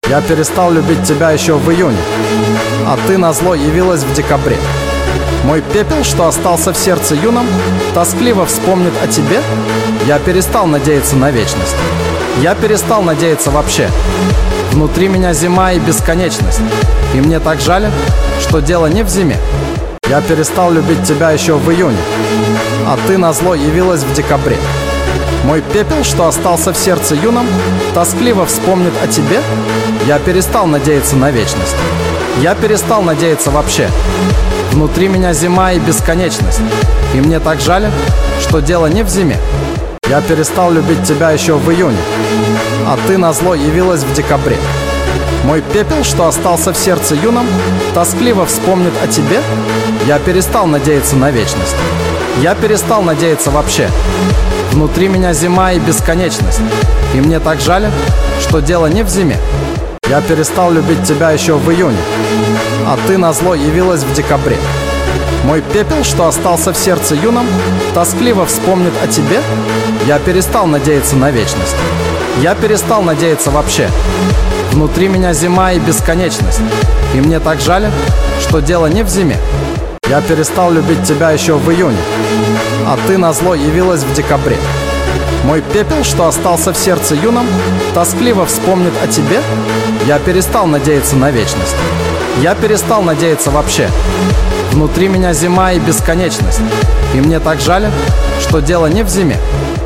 Я перестал любить тебя еще в июне, а ты назло явилась в декабре. Мой пепел, что остался в сердце юном, тоскливо вспомнит о тебе. Я перестал надеяться на вечность. Я перестал надеяться вообще. Внутри меня зима и бесконечность. И мне так жаль, что дело не в зиме. Я перестал любить тебя еще в июне, а ты назло явилась в декабре. Мой пепел, что остался в сердце юном, тоскливо вспомнит о тебе. Я перестал надеяться на вечность. Я перестал надеяться вообще. Внутри меня зима и бесконечность. И мне так жаль, что дело не в зиме. Я перестал любить тебя еще в июне, а ты назло явилась в декабре. Мой пепел, что остался в сердце юном, тоскливо вспомнит о тебе. Я перестал надеяться на вечность. Я перестал надеяться вообще. Внутри меня зима и бесконечность. И мне так жаль, что дело не в зиме. Я перестал любить тебя еще в июне, а ты назло явилась в декабре. Мой пепел, что остался в сердце юном, тоскливо вспомнит о тебе. Я перестал надеяться на вечность. Я перестал надеяться вообще. Внутри меня зима и бесконечность. И мне так жаль, что дело не в зиме. Я перестал любить тебя еще в июне, а ты назло явилась в декабре. Мой пепел, что остался в сердце юном, тоскливо вспомнит о тебе. Я перестал надеяться на вечность. Я перестал надеяться вообще. Внутри меня зима и бесконечность. И мне так жаль, что дело не в зиме.